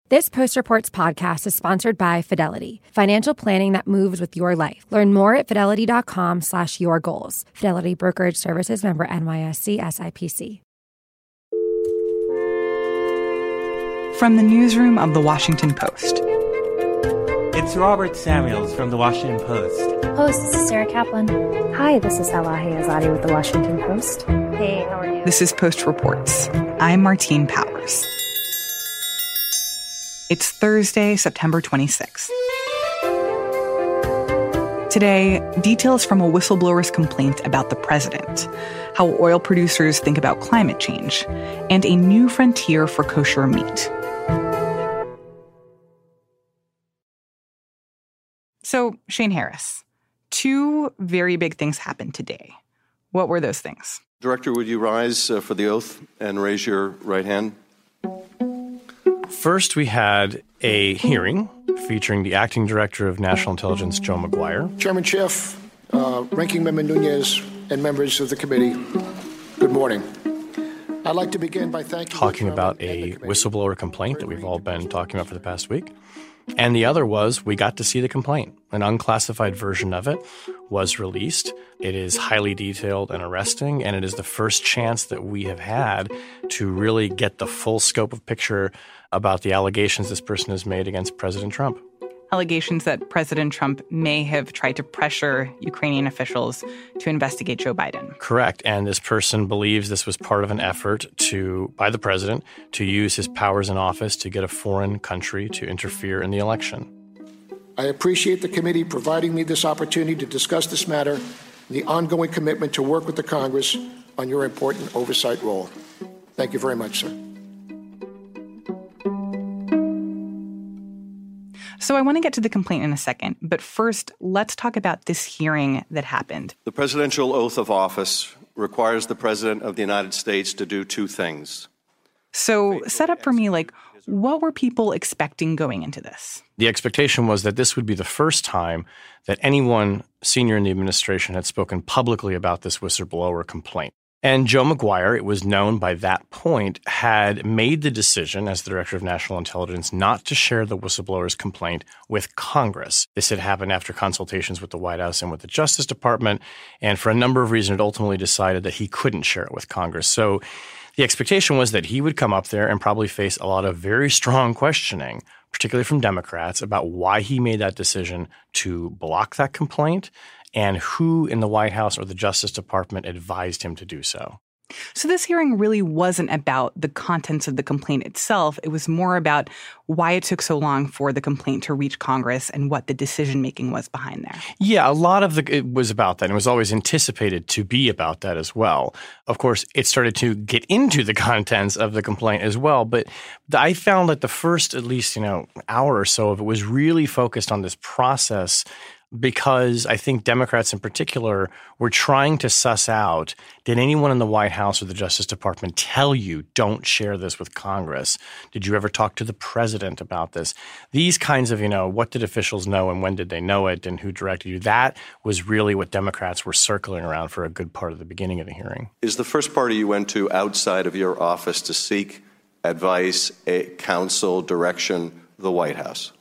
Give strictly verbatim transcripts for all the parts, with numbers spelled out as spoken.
This Post Reports podcast is sponsored by Fidelity, financial planning that moves with your life. Learn more at fidelity.com slash your goals. Fidelity Brokerage Services, member N Y S E S I P C. From the newsroom of The Washington Post. It's Robert Samuels from The Washington Post. Post, this is Sarah Kaplan. Hi, this is Elahe Azadi with The Washington Post. Hey, how are you? This is Post Reports. I'm Martine Powers. It's Thursday, September twenty-sixth. Today, details from a whistleblower's complaint about the president, how oil producers think about climate change, and a new frontier for kosher meat. So, Shane Harris, two very big things happened today. What were those things? Director, would you rise uh, for the oath and raise your right hand? First, we had a hearing featuring the acting director of National Intelligence, Joe Maguire. Chairman Schiff, uh, Ranking Member Nunes, and members of the committee, good morning. I'd like to begin by thanking Talking about a whistleblower complaint that we've all been talking about for the past week. And the other was we got to see the complaint. An unclassified version of it was released. It is highly detailed and arresting, and it is the first chance that we have had to really get the full scope of picture about the allegations this person has made against President Trump. Allegations that President Trump may have tried to pressure Ukrainian officials to investigate Joe Biden. Correct. And this person believes this was part of an effort to, by the president, to use his powers in office to get a foreign country to interfere in the election. I appreciate the committee providing me this opportunity to discuss this matter and the ongoing commitment to work with the Congress on your important oversight role. Thank you very much, sir. So I want to get to the complaint in a second, but first, let's talk about this hearing that happened. The presidential oath of office requires the President of the United States to do two things. So set up for me, like, what were people expecting going into this? The expectation was that this would be the first time that anyone senior in the administration had spoken publicly about this whistleblower complaint. And Joe Maguire, it was known by that point, had made the decision as the Director of National Intelligence not to share the whistleblower's complaint with Congress. This had happened after consultations with the White House and with the Justice Department, and for a number of reasons, it ultimately decided that he couldn't share it with Congress. So the expectation was that he would come up there and probably face a lot of very strong questioning, particularly from Democrats, about why he made that decision to block that complaint and who in the White House or the Justice Department advised him to do so. So this hearing really wasn't about the contents of the complaint itself. It was more about why it took so long for the complaint to reach Congress and what the decision-making was behind there. Yeah, a lot of the, it was about that. And it was always anticipated to be about that as well. Of course, it started to get into the contents of the complaint as well. But I found that the first, at least, you know, hour or so of it was really focused on this process, because I think Democrats in particular were trying to suss out, did anyone in the White House or the Justice Department tell you don't share this with Congress? Did you ever talk to the president about this? These kinds of, you know, what did officials know and when did they know it and who directed you? That was really what Democrats were circling around for a good part of the beginning of the hearing. Is the first party you went to outside of your office to seek advice, counsel, direction, the White House?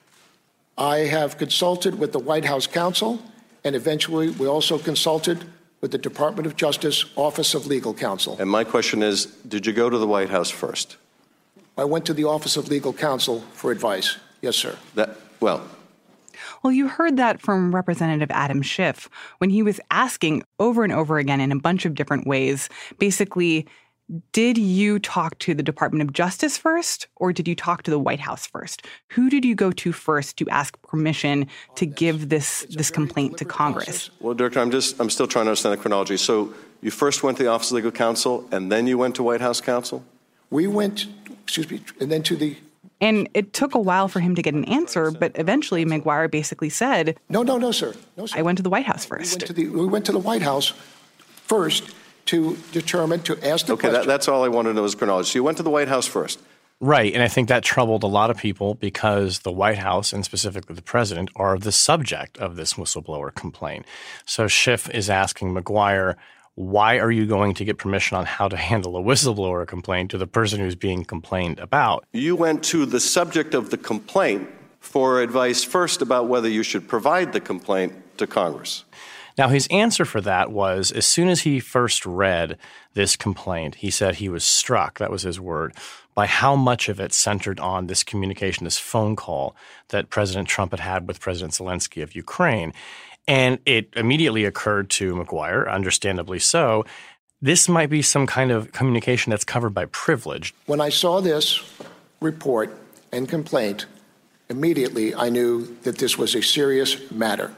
I have consulted with the White House counsel, and eventually we also consulted with the Department of Justice Office of Legal Counsel. And my question is, did you go to the White House first? I went to the Office of Legal Counsel for advice. Yes, sir. That, well... Well, you heard that from Representative Adam Schiff when he was asking over and over again in a bunch of different ways, basically, did you talk to the Department of Justice first, or did you talk to the White House first? Who did you go to first to ask permission to give this this complaint to Congress? Well, Director, I'm just I'm still trying to understand the chronology. So you first went to the Office of Legal Counsel, and then you went to White House counsel? We went, excuse me, and then to the... And it took a while for him to get an answer, but eventually Maguire basically said, No, no, no, sir. No, sir. I went to the White House first. We went to the, we went to the White House first to determine, to ask the okay, question. Okay, that, that's all I wanted to know is chronology. So you went to the White House first. Right, and I think that troubled a lot of people because the White House, and specifically the president, are the subject of this whistleblower complaint. So Schiff is asking Maguire, why are you going to get permission on how to handle a whistleblower complaint to the person who's being complained about? You went to the subject of the complaint for advice first about whether you should provide the complaint to Congress. Now, his answer for that was, as soon as he first read this complaint, he said he was struck, that was his word, by how much of it centered on this communication, this phone call that President Trump had had with President Zelensky of Ukraine. And it immediately occurred to McGuire, understandably so, this might be some kind of communication that's covered by privilege. When I saw this report and complaint, immediately I knew that this was a serious matter.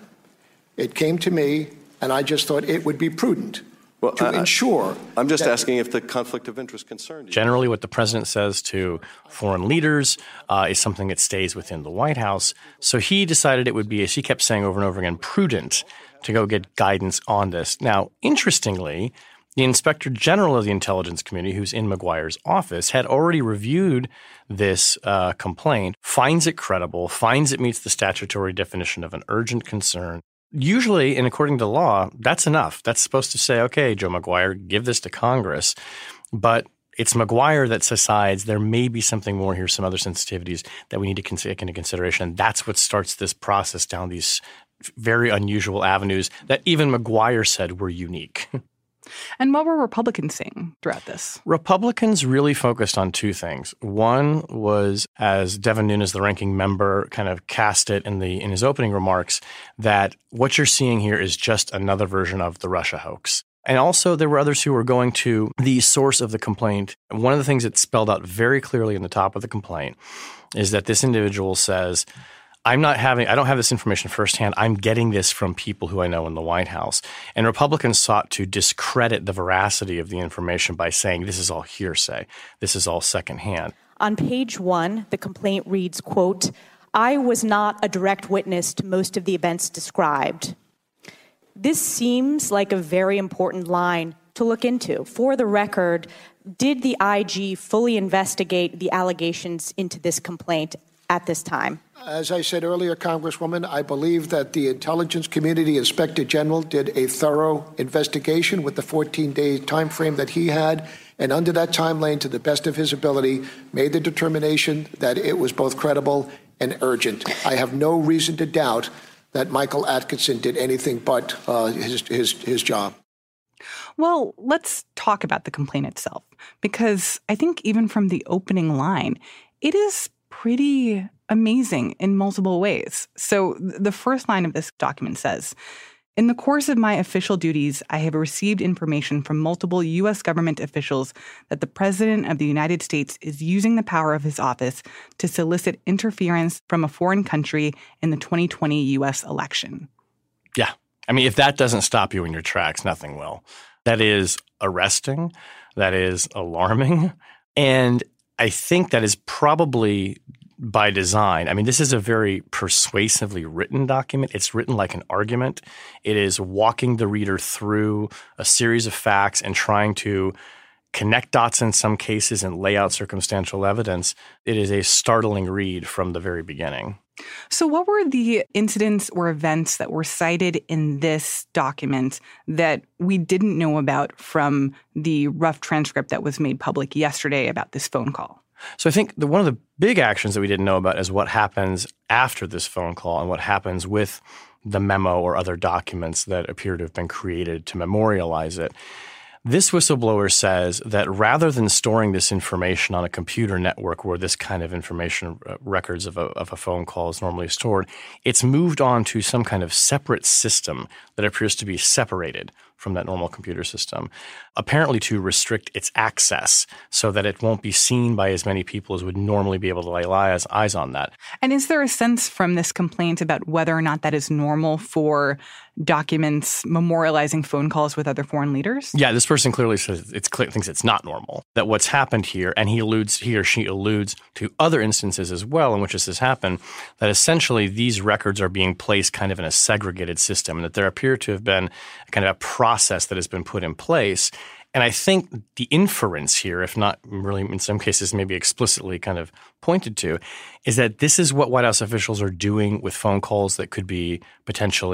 It came to me, and I just thought it would be prudent well, to I, ensure. I'm just that, asking if the conflict of interest concerned you. Generally, what the president says to foreign leaders uh, is something that stays within the White House. So he decided it would be, as he kept saying over and over again, prudent to go get guidance on this. Now, interestingly, the Inspector General of the Intelligence Community, who's in McGuire's office, had already reviewed this uh, complaint, finds it credible, finds it meets the statutory definition of an urgent concern. Usually, and according to law, that's enough. That's supposed to say, okay, Joe McGuire, give this to Congress. But it's McGuire that decides there may be something more here, some other sensitivities that we need to take into consideration. And that's what starts this process down these very unusual avenues that even McGuire said were unique. And what were Republicans saying throughout this? Republicans really focused on two things. One was, as Devin Nunes, the ranking member, kind of cast it in the in his opening remarks, that what you're seeing here is just another version of the Russia hoax. And also there were others who were going to the source of the complaint. And one of the things that's spelled out very clearly in the top of the complaint is that this individual says, I'm not having, I don't have this information firsthand. I'm getting this from people who I know in the White House. And Republicans sought to discredit the veracity of the information by saying this is all hearsay. This is all secondhand. On page one, the complaint reads, quote, I was not a direct witness to most of the events described. This seems like a very important line to look into. For the record, did the I G fully investigate the allegations into this complaint at this time? As I said earlier, Congresswoman, I believe that the Intelligence Community Inspector General did a thorough investigation with the fourteen-day time frame that he had, and under that timeline, to the best of his ability, made the determination that it was both credible and urgent. I have no reason to doubt that Michael Atkinson did anything but uh, his, his, his job. Well, let's talk about the complaint itself, because I think even from the opening line, it is pretty amazing in multiple ways. So the first line of this document says, in the course of my official duties, I have received information from multiple U S government officials that the President of the United States is using the power of his office to solicit interference from a foreign country in the twenty twenty U S election. Yeah. I mean, if that doesn't stop you in your tracks, nothing will. That is arresting. That is alarming. And I think that is probably by design. I mean, this is a very persuasively written document. It's written like an argument. It is walking the reader through a series of facts and trying to connect dots in some cases and lay out circumstantial evidence. It is a startling read from the very beginning. So what were the incidents or events that were cited in this document that we didn't know about from the rough transcript that was made public yesterday about this phone call? So I think the, one of the big actions that we didn't know about is what happens after this phone call and what happens with the memo or other documents that appear to have been created to memorialize it. This whistleblower says that rather than storing this information on a computer network where this kind of information, uh, records of a, of a phone call is normally stored, it's moved on to some kind of separate system that appears to be separated from that normal computer system, apparently to restrict its access so that it won't be seen by as many people as would normally be able to lay eyes, eyes on that. And is there a sense from this complaint about whether or not that is normal for documents memorializing phone calls with other foreign leaders? Yeah, this person clearly says it's thinks it's not normal. That what's happened here, and he alludes, he or she alludes to other instances as well in which this has happened, that essentially these records are being placed kind of in a segregated system, and that there appear to have been kind of a process that has been put in place. And I think the inference here, if not really in some cases maybe explicitly kind of pointed to, is that this is what White House officials are doing with phone calls that could be potentially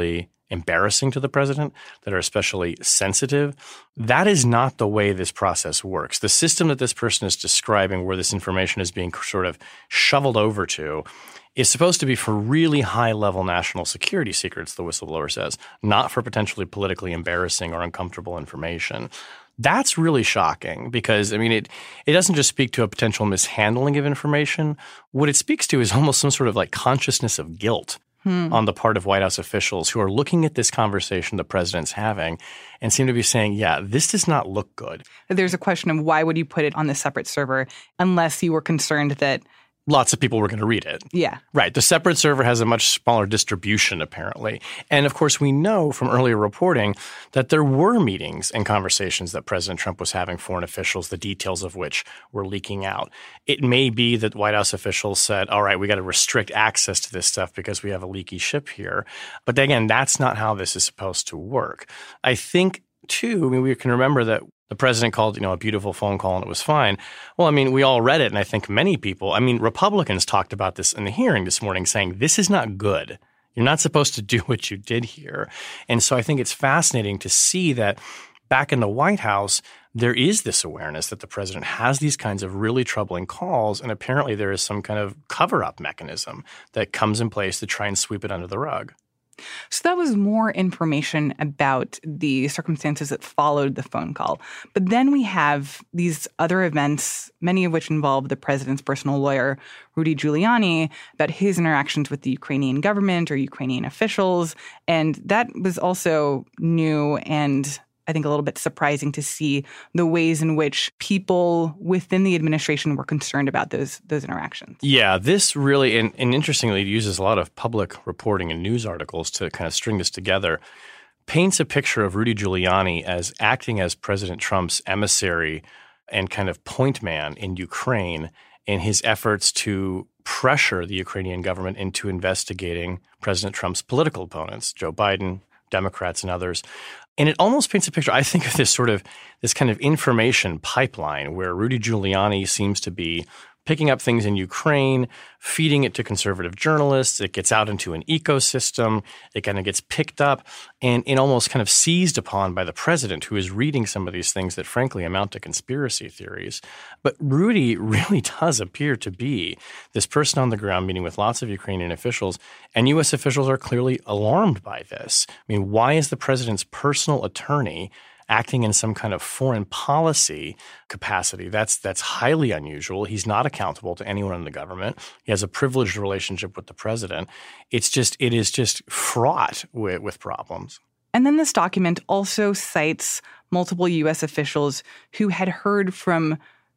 embarrassing to the president, that are especially sensitive. That is not the way this process works. The system that this person is describing, where this information is being sort of shoveled over to, is supposed to be for really high-level national security secrets, the whistleblower says, not for potentially politically embarrassing or uncomfortable information. That's really shocking because, I mean, it it doesn't just speak to a potential mishandling of information. What it speaks to is almost some sort of like consciousness of guilt hmm. on the part of White House officials who are looking at this conversation the president's having and seem to be saying, yeah, this does not look good. There's a question of why would you put it on this separate server unless you were concerned that lots of people were going to read it. Yeah. Right. The separate server has a much smaller distribution, apparently. And, of course, we know from earlier reporting that there were meetings and conversations that President Trump was having foreign officials, the details of which were leaking out. It may be that White House officials said, all right, we got to restrict access to this stuff because we have a leaky ship here. But, again, that's not how this is supposed to work. I think, too, I mean, we can remember that the president called, you know, a beautiful phone call and it was fine. Well, I mean, we all read it, and I think many people, I mean, Republicans talked about this in the hearing this morning saying this is not good. You're not supposed to do what you did here. And so I think it's fascinating to see that back in the White House, there is this awareness that the president has these kinds of really troubling calls, and apparently there is some kind of cover-up mechanism that comes in place to try and sweep it under the rug. So that was more information about the circumstances that followed the phone call. But then we have these other events, many of which involve the president's personal lawyer, Rudy Giuliani, about his interactions with the Ukrainian government or Ukrainian officials. And that was also new and I think a little bit surprising to see the ways in which people within the administration were concerned about those those interactions. Yeah, this really, and, and interestingly, it uses a lot of public reporting and news articles to kind of string this together, paints a picture of Rudy Giuliani as acting as President Trump's emissary and kind of point man in Ukraine in his efforts to pressure the Ukrainian government into investigating President Trump's political opponents, Joe Biden, Democrats, and others. And it almost paints a picture, I think, of this sort of this kind of information pipeline where Rudy Giuliani seems to be picking up things in Ukraine, feeding it to conservative journalists. It gets out into an ecosystem. It kind of gets picked up and, and almost kind of seized upon by the president, who is reading some of these things that, frankly, amount to conspiracy theories. But Rudy really does appear to be this person on the ground meeting with lots of Ukrainian officials, and U S officials are clearly alarmed by this. I mean, why is the president's personal attorney acting in some kind of foreign policy capacity? That's that's highly unusual. He's not accountable to anyone in the government. He has a privileged relationship with the president. It's just it is just fraught with, with problems. And then this document also cites multiple U S officials who had heard from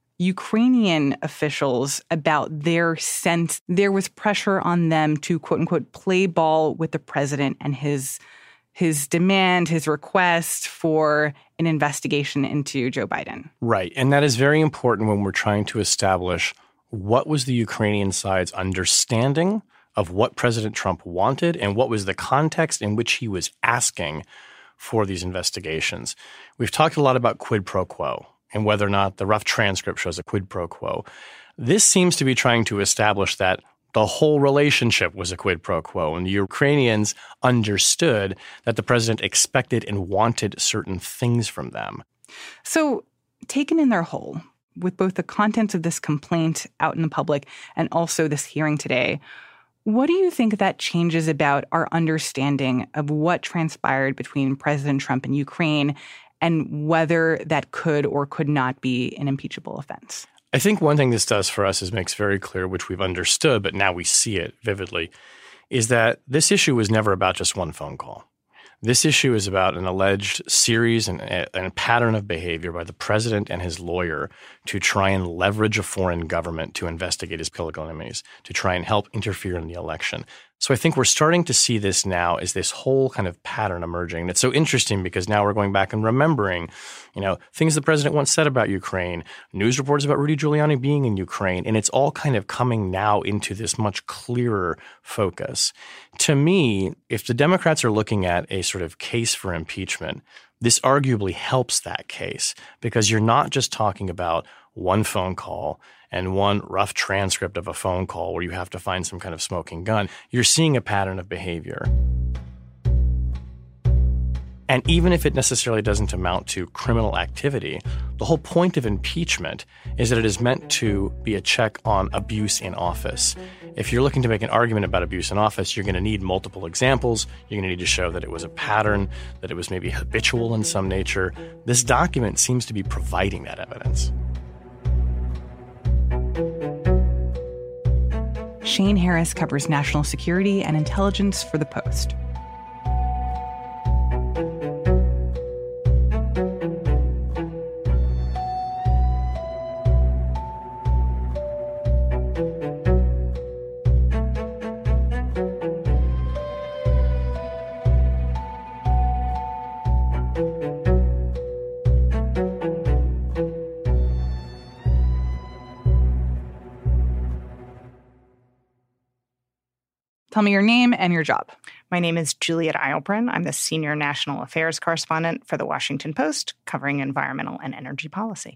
Ukrainian officials about their sense there was pressure on them to, quote unquote, play ball with the president and his his demand, his request for an investigation into Joe Biden. Right. And that is very important when we're trying to establish what was the Ukrainian side's understanding of what President Trump wanted and what was the context in which he was asking for these investigations. We've talked a lot about quid pro quo and whether or not the rough transcript shows a quid pro quo. This seems to be trying to establish that the whole relationship was a quid pro quo, and the Ukrainians understood that the president expected and wanted certain things from them. So, taken in their whole, with both the contents of this complaint out in the public and also this hearing today, what do you think that changes about our understanding of what transpired between President Trump and Ukraine and whether that could or could not be an impeachable offense? I think one thing this does for us is makes very clear, which we've understood, but now we see it vividly, is that this issue was never about just one phone call. This issue is about an alleged series and a pattern of behavior by the president and his lawyer to try and leverage a foreign government to investigate his political enemies, to try and help interfere in the election. So I think we're starting to see this now as this whole kind of pattern emerging. And it's so interesting because now we're going back and remembering, you know, things the president once said about Ukraine, news reports about Rudy Giuliani being in Ukraine, and it's all kind of coming now into this much clearer focus. To me, if the Democrats are looking at a sort of case for impeachment, this arguably helps that case because you're not just talking about one phone call and one rough transcript of a phone call where you have to find some kind of smoking gun. You're seeing a pattern of behavior. And even if it necessarily doesn't amount to criminal activity, the whole point of impeachment is that it is meant to be a check on abuse in office. If you're looking to make an argument about abuse in office, you're going to need multiple examples. You're going to need to show that it was a pattern, that it was maybe habitual in some nature. This document seems to be providing that evidence. Shane Harris covers national security and intelligence for The Post. Tell me your name and your job. My name is Juliet Eilbrun. I'm the Senior National Affairs Correspondent for The Washington Post, covering environmental and energy policy.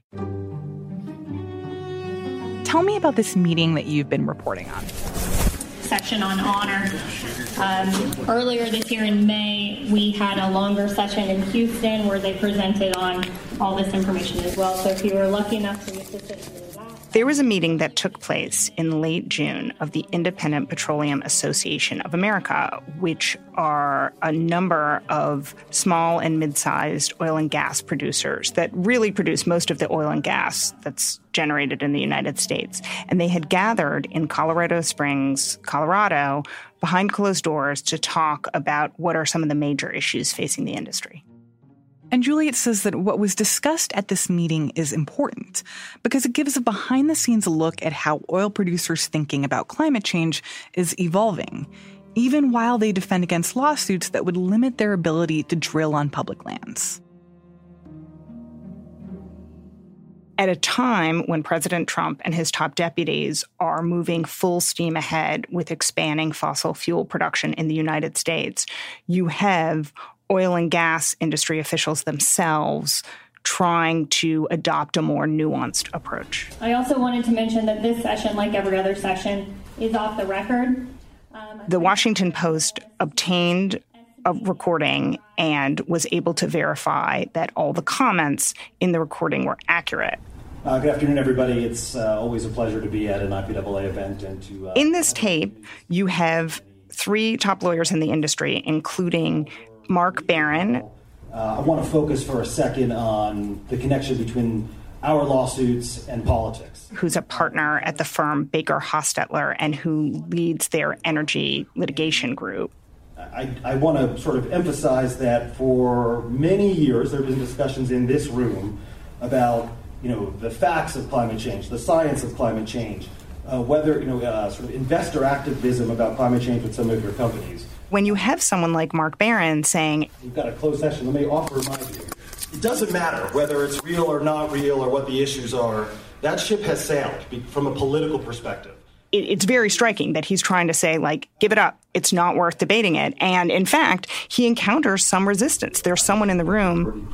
Tell me about this meeting that you've been reporting on. Session on honor. Um, earlier this year in May, we had a longer session in Houston where they presented on all this information as well. So if you were lucky enough to assist us with that. There was a meeting that took place in late June of the Independent Petroleum Association of America, which are a number of small and mid-sized oil and gas producers that really produce most of the oil and gas that's generated in the United States. And they had gathered in Colorado Springs, Colorado, behind closed doors to talk about what are some of the major issues facing the industry. And Juliet says that what was discussed at this meeting is important because it gives a behind-the-scenes look at how oil producers' thinking about climate change is evolving, even while they defend against lawsuits that would limit their ability to drill on public lands. At a time when President Trump and his top deputies are moving full steam ahead with expanding fossil fuel production in the United States, you have oil and gas industry officials themselves trying to adopt a more nuanced approach. I also wanted to mention that this session, like every other session, is off the record. Um, the Washington Post obtained a recording and was able to verify that all the comments in the recording were accurate. Uh, good afternoon, everybody. It's uh, always a pleasure to be at an I P A A event and to... Uh, in this tape, you have three top lawyers in the industry, including Mark Barron. Uh, I want to focus for a second on the connection between our lawsuits and politics. Who's a partner at the firm Baker Hostetler and who leads their energy litigation group. I, I want to sort of emphasize that for many years there have been discussions in this room about, you know, the facts of climate change, the science of climate change, uh, whether, you know, uh, sort of investor activism about climate change with some of your companies. When you have someone like Mark Barron saying, we've got a closed session, let me offer my view. It doesn't matter whether it's real or not real or what the issues are. That ship has sailed from a political perspective. It, it's very striking that he's trying to say, like, give it up. It's not worth debating it. And in fact, he encounters some resistance. There's someone in the room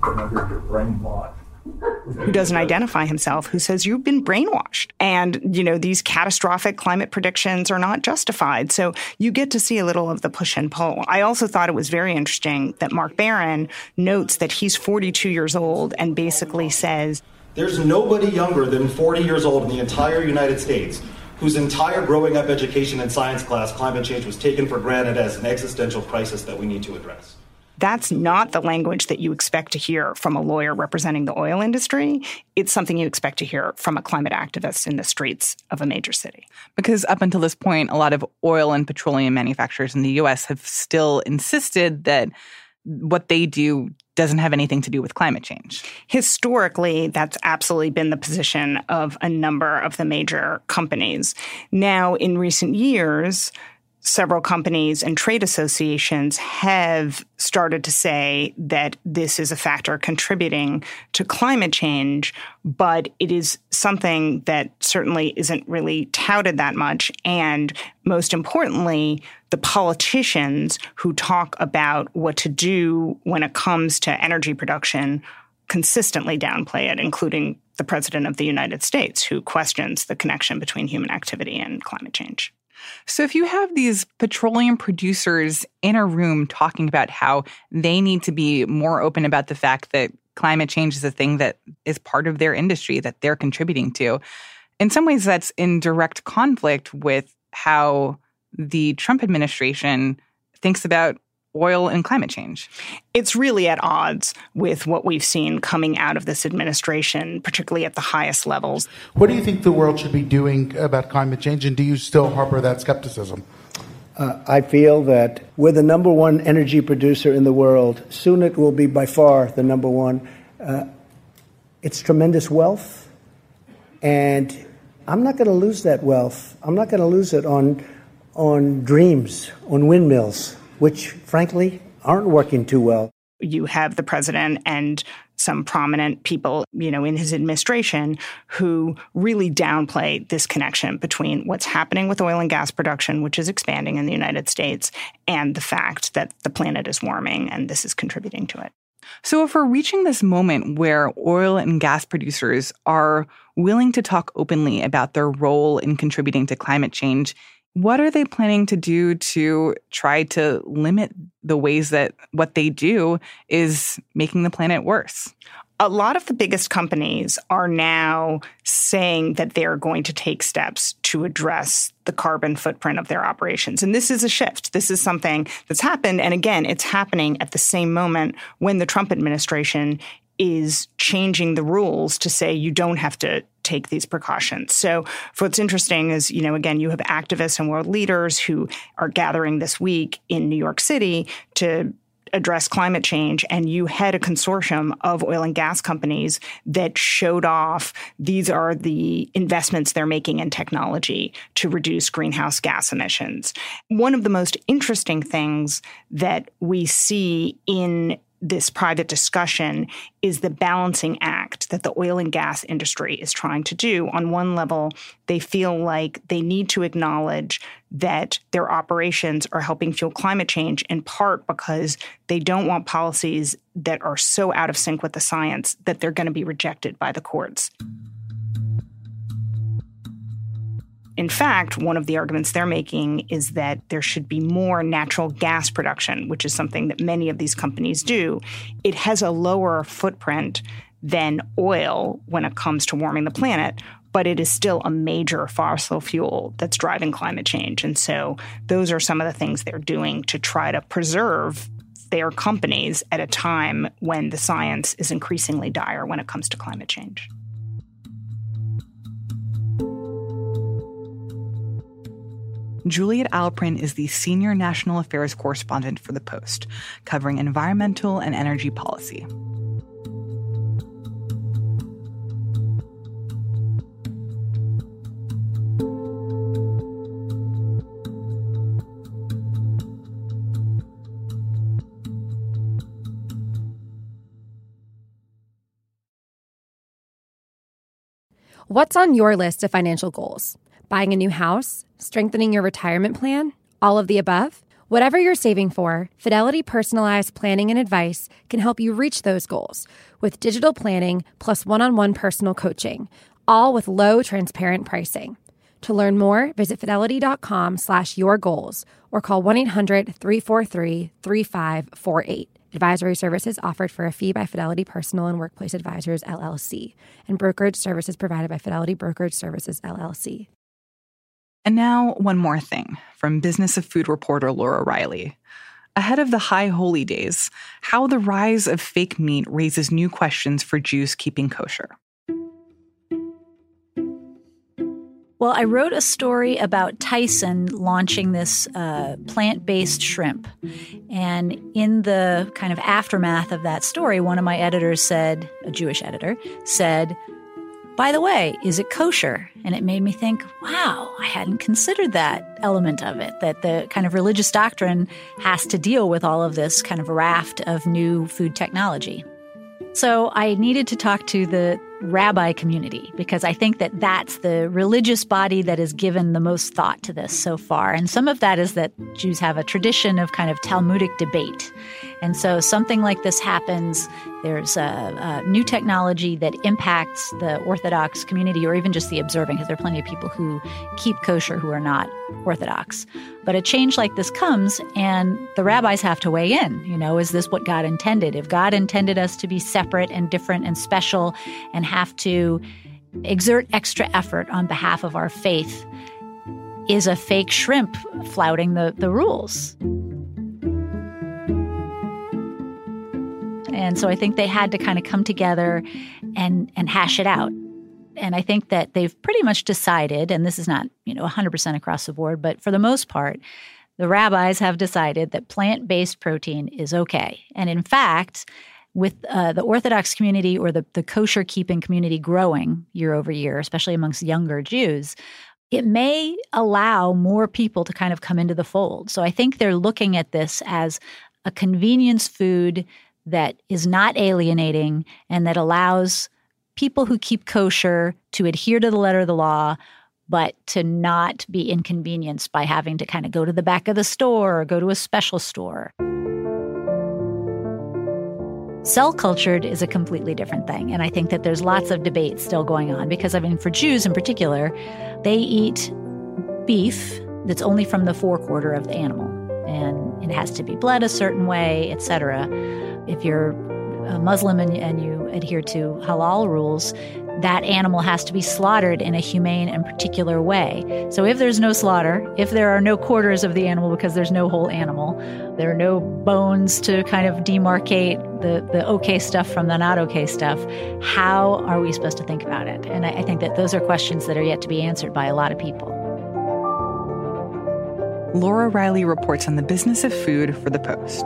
who doesn't identify himself, who says you've been brainwashed. And, you know, these catastrophic climate predictions are not justified. So you get to see a little of the push and pull. I also thought it was very interesting that Mark Barron notes that he's forty-two years old and basically says, there's nobody younger than forty years old in the entire United States whose entire growing up education and science class, climate change was taken for granted as an existential crisis that we need to address. That's not the language that you expect to hear from a lawyer representing the oil industry. It's something you expect to hear from a climate activist in the streets of a major city. Because up until this point, a lot of oil and petroleum manufacturers in the U S have still insisted that what they do doesn't have anything to do with climate change. Historically, that's absolutely been the position of a number of the major companies. Now, in recent years, several companies and trade associations have started to say that this is a factor contributing to climate change, but it is something that certainly isn't really touted that much. And most importantly, the politicians who talk about what to do when it comes to energy production consistently downplay it, including the President of the United States, who questions the connection between human activity and climate change. So if you have these petroleum producers in a room talking about how they need to be more open about the fact that climate change is a thing that is part of their industry, that they're contributing to, in some ways that's in direct conflict with how the Trump administration thinks about oil and climate change. It's really at odds with what we've seen coming out of this administration, particularly at the highest levels. What do you think the world should be doing about climate change, and do you still harbor that skepticism? Uh, I feel that we're the number one energy producer in the world. Soon it will be by far the number one. Uh, it's tremendous wealth, and I'm not going to lose that wealth. I'm not going to lose it on on dreams, on windmills, which, frankly, aren't working too well. You have the president and some prominent people, you know, in his administration who really downplay this connection between what's happening with oil and gas production, which is expanding in the United States, and the fact that the planet is warming and this is contributing to it. So if we're reaching this moment where oil and gas producers are willing to talk openly about their role in contributing to climate change, what are they planning to do to try to limit the ways that what they do is making the planet worse? A lot of the biggest companies are now saying that they're going to take steps to address the carbon footprint of their operations. And this is a shift. This is something that's happened. And again, it's happening at the same moment when the Trump administration is changing the rules to say you don't have to take these precautions. So what's interesting is, you know, again, you have activists and world leaders who are gathering this week in New York City to address climate change, and you had a consortium of oil and gas companies that showed off these are the investments they're making in technology to reduce greenhouse gas emissions. One of the most interesting things that we see in this private discussion is the balancing act that the oil and gas industry is trying to do. On one level, they feel like they need to acknowledge that their operations are helping fuel climate change, in part because they don't want policies that are so out of sync with the science that they're going to be rejected by the courts. In fact, one of the arguments they're making is that there should be more natural gas production, which is something that many of these companies do. It has a lower footprint than oil when it comes to warming the planet, but it is still a major fossil fuel that's driving climate change. And so those are some of the things they're doing to try to preserve their companies at a time when the science is increasingly dire when it comes to climate change. Juliet Alprin is the senior national affairs correspondent for The Post, covering environmental and energy policy. What's on your list of financial goals? Buying a new house? Strengthening your retirement plan? All of the above? Whatever you're saving for, Fidelity Personalized Planning and Advice can help you reach those goals with digital planning plus one-on-one personal coaching, all with low, transparent pricing. To learn more, visit fidelity.com slash your goals or call one eight hundred three four three three five four eight. Advisory services offered for a fee by Fidelity Personal and Workplace Advisors, L L C, and brokerage services provided by Fidelity Brokerage Services, L L C. And now, one more thing from Business of Food reporter Laura Riley. Ahead of the High Holy Days, how the rise of fake meat raises new questions for Jews keeping kosher. Well, I wrote a story about Tyson launching this uh, plant-based shrimp. And in the kind of aftermath of that story, one of my editors said, a Jewish editor, said, by the way, is it kosher? And it made me think, wow, I hadn't considered that element of it, that the kind of religious doctrine has to deal with all of this kind of raft of new food technology. So I needed to talk to the rabbi community, because I think that that's the religious body that has given the most thought to this so far. And some of that is that Jews have a tradition of kind of Talmudic debate. And so something like this happens, there's a, a new technology that impacts the Orthodox community, or even just the observing, because there are plenty of people who keep kosher who are not Orthodox. But a change like this comes, and the rabbis have to weigh in. You know, is this what God intended? If God intended us to be separate and different and special and have to exert extra effort on behalf of our faith, is a fake shrimp flouting the, the rules? And so I think they had to kind of come together and, and hash it out. And I think that they've pretty much decided, and this is not, you know, one hundred percent across the board, but for the most part, the rabbis have decided that plant-based protein is okay. And in fact, with uh, the Orthodox community or the, the kosher-keeping community growing year over year, especially amongst younger Jews, it may allow more people to kind of come into the fold. So I think they're looking at this as a convenience food that is not alienating and that allows people who keep kosher to adhere to the letter of the law, but to not be inconvenienced by having to kind of go to the back of the store or go to a special store. Cell-cultured is a completely different thing. And I think that there's lots of debate still going on because, I mean, for Jews in particular, they eat beef that's only from the forequarter of the animal. And it has to be bled a certain way, et cetera. If you're a Muslim and, and you adhere to halal rules, that animal has to be slaughtered in a humane and particular way. So if there's no slaughter, if there are no quarters of the animal because there's no whole animal, there are no bones to kind of demarcate the, the okay stuff from the not okay stuff, how are we supposed to think about it? And I, I think that those are questions that are yet to be answered by a lot of people. Laura Riley reports on the business of food for The Post.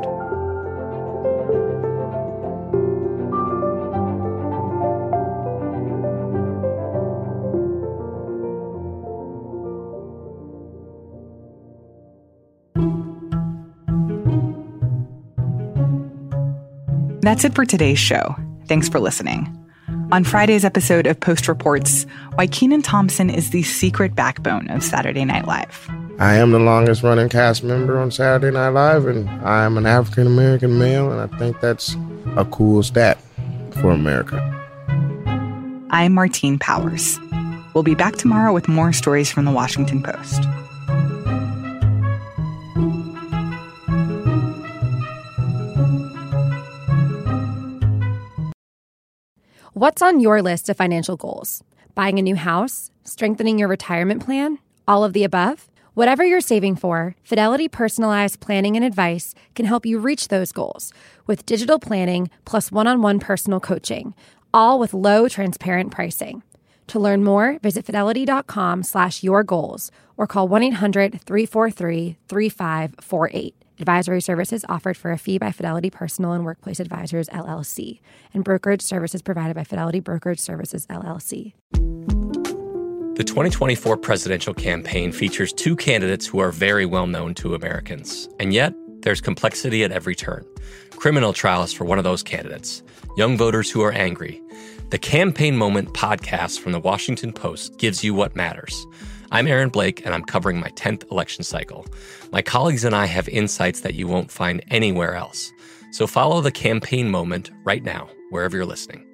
That's it for today's show. Thanks for listening. On Friday's episode of Post Reports, why Kenan Thompson is the secret backbone of Saturday Night Live. I am the longest running cast member on Saturday Night Live, and I am an African-American male, and I think that's a cool stat for America. I'm Martine Powers. We'll be back tomorrow with more stories from the Washington Post. What's on your list of financial goals? Buying a new house? Strengthening your retirement plan? All of the above? Whatever you're saving for, Fidelity Personalized Planning and Advice can help you reach those goals with digital planning plus one-on-one personal coaching, all with low, transparent pricing. To learn more, visit fidelity.com slash your goals or call one eight hundred three four three three five four eight. Advisory services offered for a fee by Fidelity Personal and Workplace Advisors, L L C, and brokerage services provided by Fidelity Brokerage Services, L L C. The twenty twenty-four presidential campaign features two candidates who are very well known to Americans. And yet, there's complexity at every turn. Criminal trials for one of those candidates. Young voters who are angry. The Campaign Moment podcast from the Washington Post gives you what matters. I'm Aaron Blake, and I'm covering my tenth election cycle. My colleagues and I have insights that you won't find anywhere else. So follow The Campaign Moment right now, wherever you're listening.